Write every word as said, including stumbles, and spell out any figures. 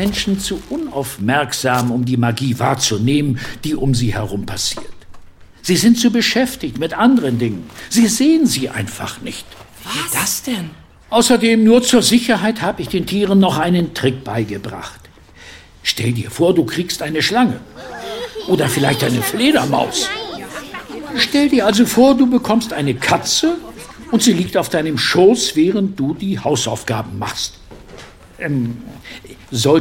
Menschen zu unaufmerksam, um die Magie wahrzunehmen, die um sie herum passiert. Sie sind zu beschäftigt mit anderen Dingen. Sie sehen sie einfach nicht. Wie das denn? Außerdem, nur zur Sicherheit, habe ich den Tieren noch einen Trick beigebracht. Stell dir vor, du kriegst eine Schlange. Oder vielleicht eine Fledermaus. Stell dir also vor, du bekommst eine Katze und sie liegt auf deinem Schoß, während du die Hausaufgaben machst. Ähm, soll